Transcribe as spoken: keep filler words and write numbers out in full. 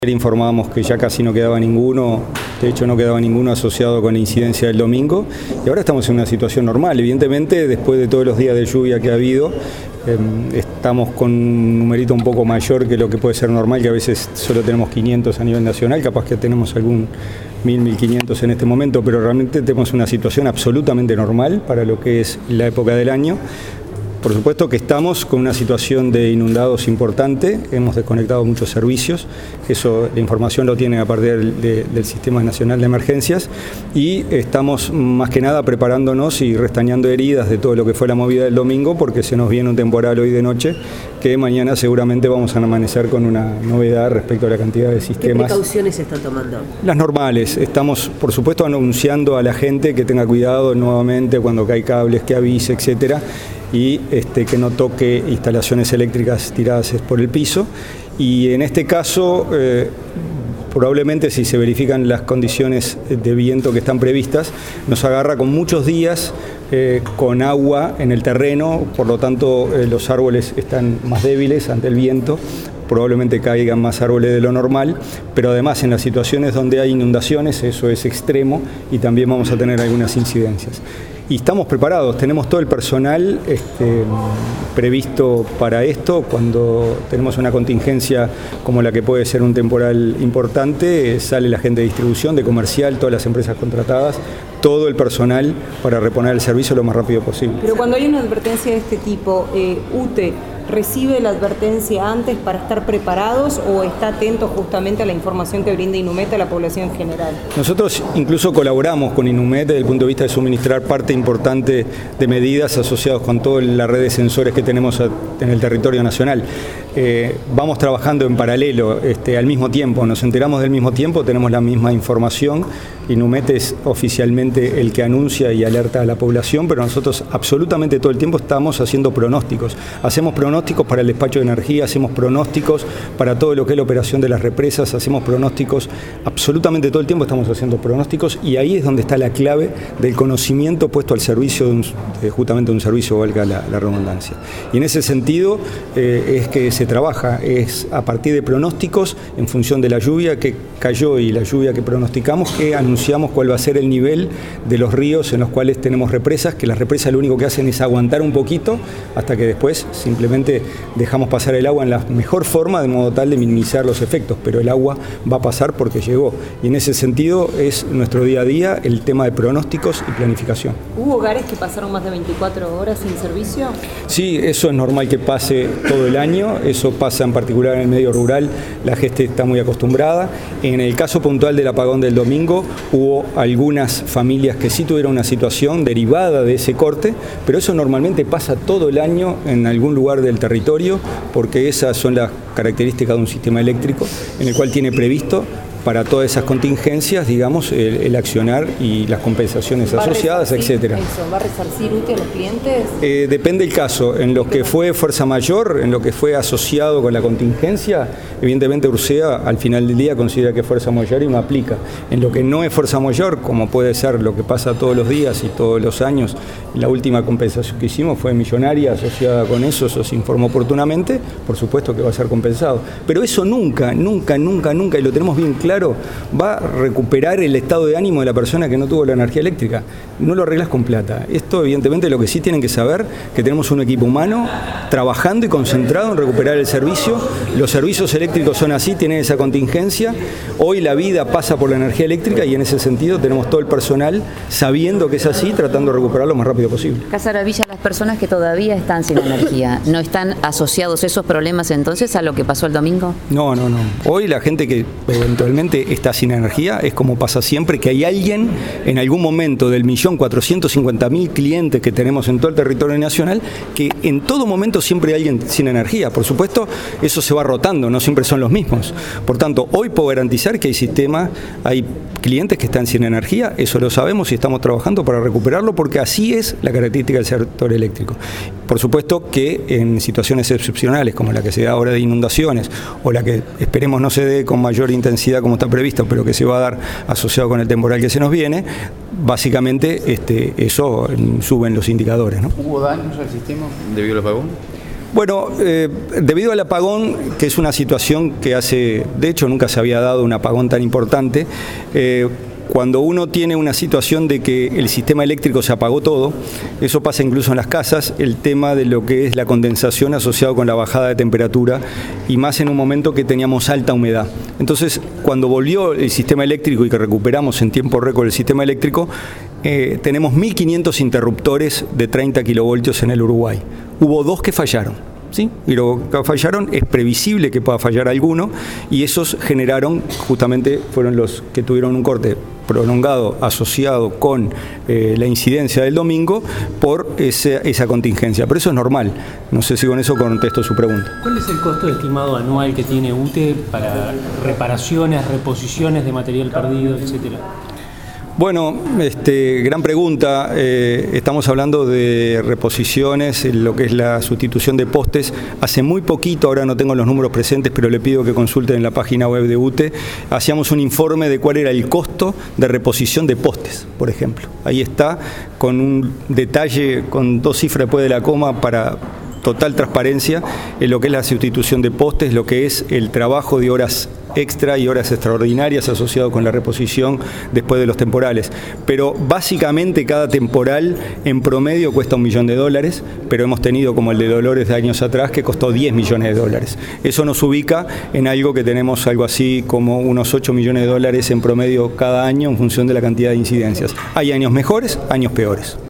Ayer informábamos que ya casi no quedaba ninguno, de hecho no quedaba ninguno asociado con la incidencia del domingo, y ahora estamos en una situación normal. Evidentemente, después de todos los días de lluvia que ha habido, eh, estamos con un numerito un poco mayor que lo que puede ser normal, que a veces solo tenemos quinientos a nivel nacional, capaz que tenemos algún mil, mil quinientos en este momento, pero realmente tenemos una situación absolutamente normal para lo que es la época del año. Por supuesto que estamos con una situación de inundados importante, hemos desconectado muchos servicios, eso la información lo tienen a partir del, de, del Sistema Nacional de Emergencias, y estamos más que nada preparándonos y restañando heridas de todo lo que fue la movida del domingo, porque se nos viene un temporal hoy de noche, que mañana seguramente vamos a amanecer con una novedad respecto a la cantidad de sistemas. ¿Qué precauciones se están tomando? Las normales, estamos por supuesto anunciando a la gente que tenga cuidado nuevamente cuando cae cables, que avise, etcétera, y este, que no toque instalaciones eléctricas tiradas por el piso. Y en este caso, eh, probablemente si se verifican las condiciones de viento que están previstas, nos agarra con muchos días eh, con agua en el terreno, por lo tanto eh, los árboles están más débiles ante el viento, probablemente caigan más árboles de lo normal, pero además en las situaciones donde hay inundaciones eso es extremo y también vamos a tener algunas incidencias. Y estamos preparados, tenemos todo el personal este, previsto para esto. Cuando tenemos una contingencia como la que puede ser un temporal importante, sale la gente de distribución, de comercial, todas las empresas contratadas, todo el personal para reponer el servicio lo más rápido posible. Pero cuando hay una advertencia de este tipo, eh, U T E ¿recibe la advertencia antes para estar preparados o está atento justamente a la información que brinda Inumet a la población en general? Nosotros incluso colaboramos con Inumet desde el punto de vista de suministrar parte importante de medidas asociadas con toda la red de sensores que tenemos en el territorio nacional. Eh, vamos trabajando en paralelo, este, al mismo tiempo, nos enteramos del mismo tiempo, tenemos la misma información. Inumet es oficialmente el que anuncia y alerta a la población, pero nosotros absolutamente todo el tiempo estamos haciendo pronósticos. Hacemos pronósticos para el despacho de energía, hacemos pronósticos para todo lo que es la operación de las represas, hacemos pronósticos, absolutamente todo el tiempo estamos haciendo pronósticos, y ahí es donde está la clave del conocimiento puesto al servicio de un, de justamente de un servicio, valga la, la redundancia. Y en ese sentido eh, es que se trabaja, es a partir de pronósticos en función de la lluvia que cayó y la lluvia que pronosticamos, que anunciamos cuál va a ser el nivel de los ríos en los cuales tenemos represas, que las represas lo único que hacen es aguantar un poquito hasta que después simplemente dejamos pasar el agua en la mejor forma de modo tal de minimizar los efectos, pero el agua va a pasar porque llegó, y en ese sentido es nuestro día a día el tema de pronósticos y planificación. ¿Hubo hogares que pasaron más de veinticuatro horas sin servicio? Sí, eso es normal que pase todo el año, eso pasa en particular en el medio rural, la gente está muy acostumbrada. En el caso puntual del apagón del domingo hubo algunas familias que sí tuvieron una situación derivada de ese corte, pero eso normalmente pasa todo el año en algún lugar del territorio, porque esas son las características de un sistema eléctrico en el cual tiene previsto para todas esas contingencias, digamos, el, el accionar y las compensaciones asociadas, etcétera. ¿Va a resarcir U T E a los clientes? Eh, depende del caso. En lo que fue fuerza mayor, en lo que fue asociado con la contingencia, evidentemente Ursea al final del día considera que es fuerza mayor y no aplica. En lo que no es fuerza mayor, como puede ser lo que pasa todos los días y todos los años, la última compensación que hicimos fue millonaria asociada con eso, eso se informó oportunamente, por supuesto que va a ser compensado. Pero eso nunca, nunca, nunca, nunca, y lo tenemos bien claro, Claro, va a recuperar el estado de ánimo de la persona que no tuvo la energía eléctrica. No lo arreglas con plata. Esto, evidentemente, lo que sí tienen que saber, que tenemos un equipo humano trabajando y concentrado en recuperar el servicio. Los servicios eléctricos son así, tienen esa contingencia. Hoy la vida pasa por la energía eléctrica y en ese sentido tenemos todo el personal sabiendo que es así, tratando de recuperarlo lo más rápido posible. Casaravilla, las personas que todavía están sin energía, ¿no están asociados esos problemas entonces a lo que pasó el domingo? No, no, no. Hoy la gente que eventualmente está sin energía, es como pasa siempre, que hay alguien en algún momento del millón cuatrocientos cincuenta mil clientes que tenemos en todo el territorio nacional, que en todo momento siempre hay alguien sin energía. Por supuesto, eso se va rotando, no siempre son los mismos. Por tanto, hoy puedo garantizar que hay sistemas, hay clientes que están sin energía, eso lo sabemos y estamos trabajando para recuperarlo, porque así es la característica del sector eléctrico. Por supuesto que en situaciones excepcionales como la que se da ahora de inundaciones o la que esperemos no se dé con mayor intensidad como está previsto, pero que se va a dar asociado con el temporal que se nos viene, básicamente este, eso suben los indicadores, ¿no? ¿Hubo daños al sistema debido al apagón? Bueno, eh, debido al apagón, que es una situación que hace, de hecho nunca se había dado un apagón tan importante, eh, cuando uno tiene una situación de que el sistema eléctrico se apagó todo, eso pasa incluso en las casas, el tema de lo que es la condensación asociado con la bajada de temperatura y más en un momento que teníamos alta humedad. Entonces, cuando volvió el sistema eléctrico y que recuperamos en tiempo récord el sistema eléctrico, eh, tenemos mil quinientos interruptores de treinta kilovoltios en el Uruguay. Hubo dos que fallaron. ¿Sí? Y lo que fallaron, es previsible que pueda fallar alguno, y esos generaron, justamente fueron los que tuvieron un corte prolongado asociado con eh, la incidencia del domingo por ese, esa contingencia. Pero eso es normal. No sé si con eso contesto su pregunta. ¿Cuál es el costo estimado anual que tiene U T E para reparaciones, reposiciones de material perdido, etcétera? Bueno, este, gran pregunta. Eh, estamos hablando de reposiciones, lo que es la sustitución de postes. Hace muy poquito, ahora no tengo los números presentes, pero le pido que consulten en la página web de U T E, hacíamos un informe de cuál era el costo de reposición de postes, por ejemplo. Ahí está, con un detalle, con dos cifras después de la coma para total transparencia en lo que es la sustitución de postes, lo que es el trabajo de horas extra y horas extraordinarias asociado con la reposición después de los temporales. Pero básicamente cada temporal en promedio cuesta un millón de dólares, pero hemos tenido como el de Dolores de años atrás que costó diez millones de dólares. Eso nos ubica en algo que tenemos algo así como unos ocho millones de dólares en promedio cada año en función de la cantidad de incidencias. Hay años mejores, años peores.